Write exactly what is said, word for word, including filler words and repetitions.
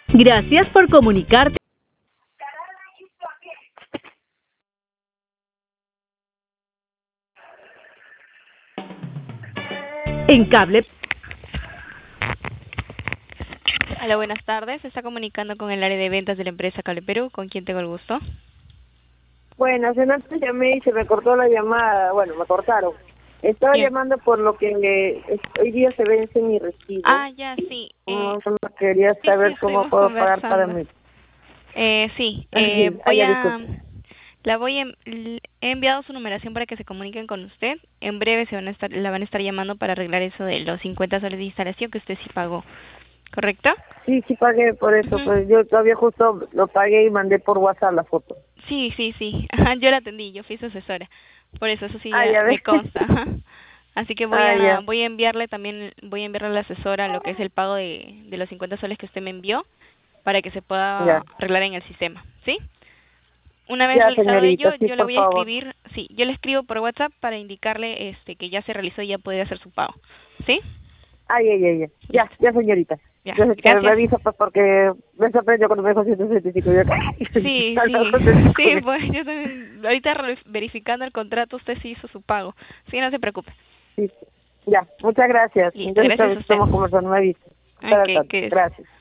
Gracias por comunicarte. En cable. Hola, buenas tardes. Se está comunicando con el área de ventas de la empresa Cable Perú. ¿Con quién tengo el gusto? Buenas, antes llamé y se me cortó la llamada. Bueno, me cortaron. Estaba ¿Quién? llamando por lo que eh, hoy día se vence mi recibo. Ah, ya, sí. Eh, No, solo quería sí, sí, saber cómo estuvimos puedo pagar para conversando. mí. Eh, sí, Ah, eh, sí. Ah, voy ya, a... disculpe. La voy a... He enviado su numeración para que se comuniquen con usted. En breve se van a estar, la van a estar llamando para arreglar eso de los cincuenta soles de instalación que usted sí pagó. ¿Correcto? Sí, sí pagué por eso. Ujú. Pues yo todavía justo lo pagué y mandé por WhatsApp la foto. Sí, sí, sí. Ajá, yo la atendí, yo fui su asesora. Por eso, eso sí Ah, ya ya me ves. consta. Ajá. Así que voy Ah, a ya. voy a enviarle también, voy a enviarle a la asesora lo que es el pago de, de los cincuenta soles que usted me envió para que se pueda Ya. arreglar en el sistema, ¿sí? Una vez Ya, realizado señorita, ello, sí, yo le por voy a favor. escribir, sí, yo le escribo por WhatsApp para indicarle este que ya se realizó y ya puede hacer su pago, ¿sí? Ah, ya, ya, ya. Ya, Listo. ya, señorita. Ya, Yo sé que me gracias. avisa pues porque me sorprendió cuando me dijo ciento setenta y cinco. Yo, Sí, ¿qué? sí, Con el- sí, con el- pues yo también, ahorita re- verificando el contrato, usted sí hizo su pago. Sí, no se preocupe. Sí. Ya, muchas gracias. Listo, Entonces gracias a usted. estamos conversando, me avisa. Estar al Ok, tanto. que es. Gracias.